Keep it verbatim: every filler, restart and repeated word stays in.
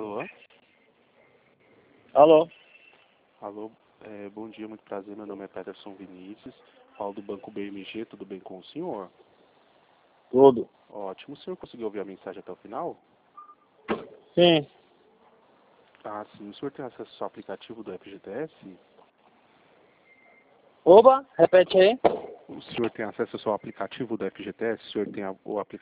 Alô? Alô? Alô, é, bom dia, muito prazer, meu nome é Peterson Vinícius, falo do Banco B M G, tudo bem com o senhor? Tudo. Ótimo, o senhor conseguiu ouvir a mensagem até o final? Sim. Ah, sim, o senhor tem acesso ao aplicativo do F G T S? Oba, repete aí. O senhor tem acesso ao seu aplicativo do F G T S? O senhor tem a, o aplicativo